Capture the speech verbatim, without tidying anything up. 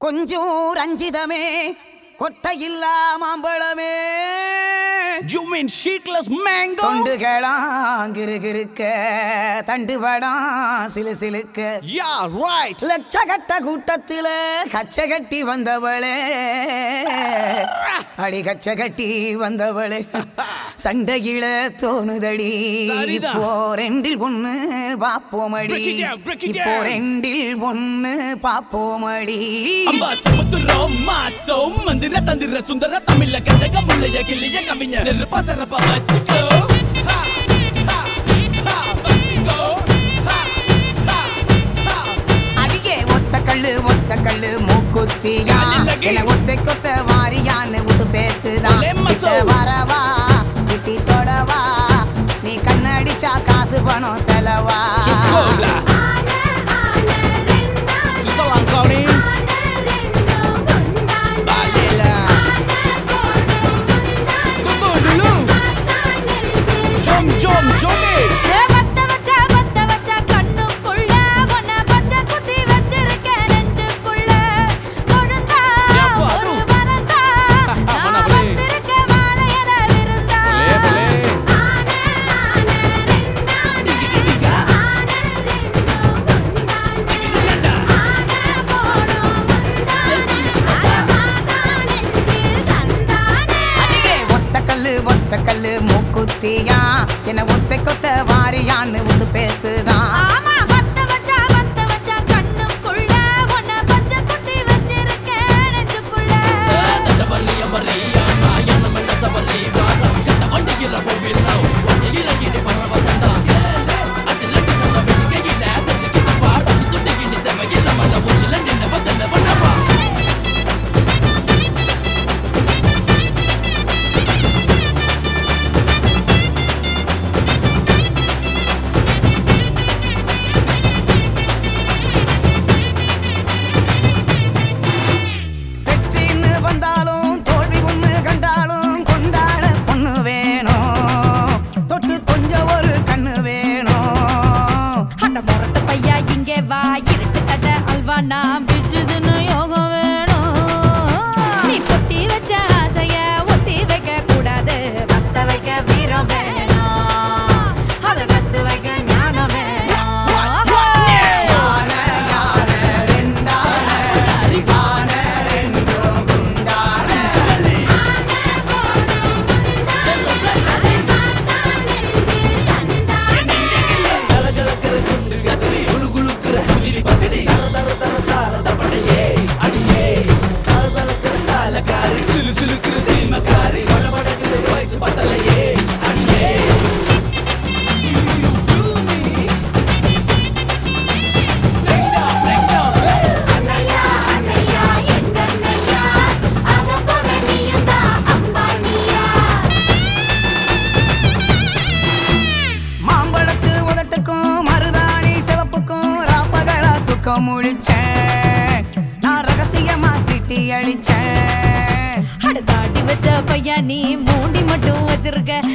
கொஞ்சம் ரஞ்சிதமே கொட்டையில்லா மாம்பழமே. You mean sheetless mango? தொண்டுகளாம் கிருகிருக்க தண்டுபடாம் சிலு சிலுக்க. Yeah, right. லட்சகட்ட கூட்டத்தில கச்ச கட்டி வந்தவளே, அடி கச்ச கட்டி வந்தவளே. சண்டையில தோணுதடி இப்போ ரெண்டில் ஒண்ணு பாப்போமடி, இப்போ ரெண்டில் ஒண்ணு பாப்போமடி. அம்மா சமுத்திர மாசம் மந்திர தந்திர சுந்தர தமிழ கந்தக முள்ளைய கிளிய கவிஞர் நிர்பசரப்ப வச்சுக்கோ. அடியே ஒத்த கல்லு ஒத்த கல்லு மூக்குத்தியா என ஒத்தை கொத்த வாரியான்னு உசு பேத்துதான். வரவா குட்டி தொடவா நீ கண்ணடிச்சா காசு பணம் செலவா. Jom Jomi ஒத்த கல்லு மூக்குத்தியா என்ன ஒத்தை கொத்த வாரியான்னு உசு பேத்துதான். நாம் பிச்சுதுன்னு யோகம் வேணும். நீ பொத்தி வச்ச ஆசைய ஒத்தி வைக்க கூடாது, பத்த வைக்க வீரம் வேணும், அதை கத்து வைக்க ஞானம் வேணும். முழிச்சேன் நான் ரகசியமா சிட்டி அடிச்சேன். அடுத்தாட்டி வச்ச பையா நீ மூண்டி மட்டும் வச்சிருக்க,